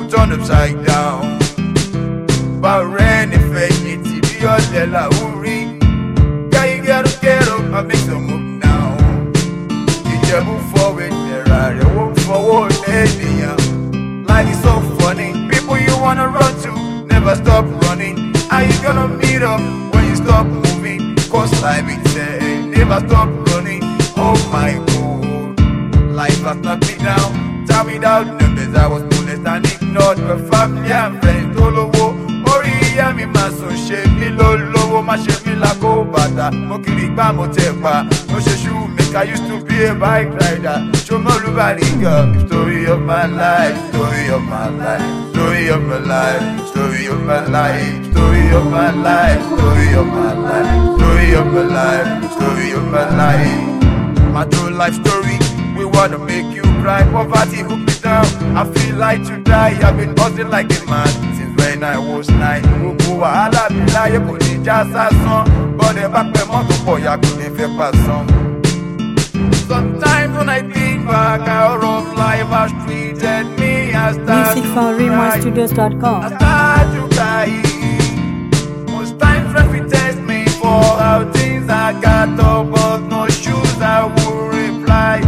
turn upside down. Barren infinity, be your della uri. Yeah, you get up and make some move now. You just move forward, there are you move forward, life is so funny. People you wanna run to, never stop running. How you gonna meet up when you stop moving? Cause life is never stop running. Oh my God, life has knocked me down. Time without numbers, I was molested and ignored. My family and friends all over. Orí mi máa sùn ṣe mí lólówó, má ṣe mí lákó bàtà. Mo kiri gbá mo tẹ̀ pa, mo ṣe shoemaker, used to be a bike rider. Ṣọmọ Olúbàdìgàn, story of my life, story of my life, story of my life, story of my life, story of my life, story of my life, story of my life, story of my life. My true life story, we wanna make you cry. Poverty hook me down, I feel like to die. I've been hustling like a man since when I was 9. Gbogbo wàhálà mi láyé kò ní já sásán. Bọ́dẹ̀ bá pẹ́ mọ́tò pọ̀ ya kò ní fẹ́ pàṣán. Sometimes when I think back how rough life has treated me, I start Music from RaymonStudios.com. I start to cry. Most times friends will test me for how things I got up, but no shoes I will reply.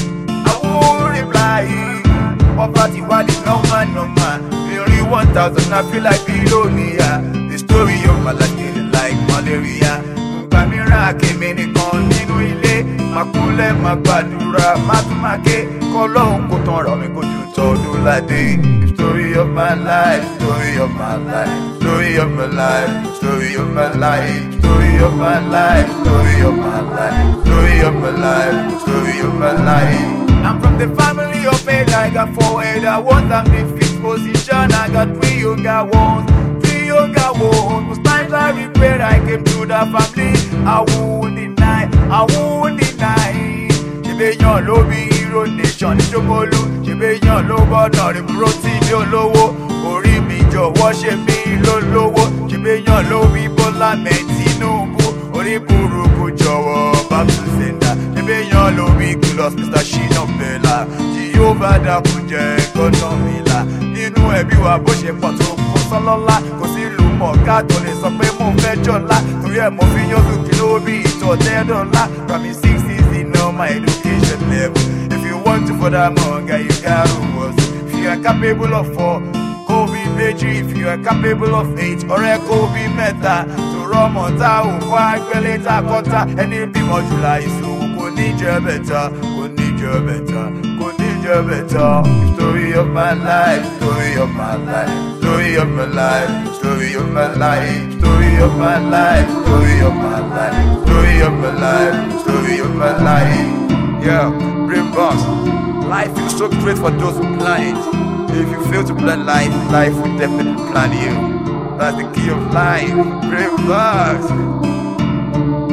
Poverty, what is no man. Only 1,000, I feel like billionaire. The story of my life is like malaria. Pamira came in nínú ilé. Makulẹ̀ ma gbàdúrà, má tún máa ké. Kọ́lọ́hún kò tán rọ̀ mí kójú tọdún ládé. The story of my life, story of my life, story of my life, story of my life, story of my life, story of my life, story of my life, story of my life. I'm from the family of 8, I got 4 elder ones. I'm in 5th position, I got 3 younger ones. 3 younger ones. Most times I regret I came to the family. I won't deny. Ṣèbéyàn ló bí hero nation ní Ṣómólú. Ṣèbéyàn ló gbọ́dọ̀ rí búrọ́tì ní olówó. Orí mi jọ̀wọ́ ṣe mí lólówó. Ṣèbéyàn ló bí Bọ́lá Ahmed Tinubu. Orí burúkú jọ̀wọ́ back to sender. Ṣèbéyàn ló bí Close Mr. Shina Bella. Jehovah dákun jẹ́ gbọ́dọ̀ mi là. Nínú ẹbí wa bó ṣe pọ̀ tó kó sọ́lọ́lá. Kò sí ìlú mọ̀ọ́ká tó lè sọ pé mo fẹ́ jọ̀lá. Torí ẹ̀ mo fi yán sókè lówó bí $10. From 6 on my education level. If you want to further more, guy, you gotta work. If you are capable of 4, go be méjì. If you are capable of 8, ọ̀rẹ́ kó bí mẹ́ta. Tòrọ mọ̀ta òkú àgbẹ̀lẹ̀ ta kọ́ta. Ẹni bímọ jùlọ ìṣòwò kò ní jẹ́ bẹ̀tà, kò ní jẹ́ bẹ̀tà, kò ní jẹ́ bẹ̀tà. Story of my life, story of my life, story of my life, story of my life, story of my life, story of my life, story of my life, story of my life. Yeah, Brain Box. Life is so great for those who plan it. If you fail to plan life, life will definitely plan you. That's the key of life. Brain Box.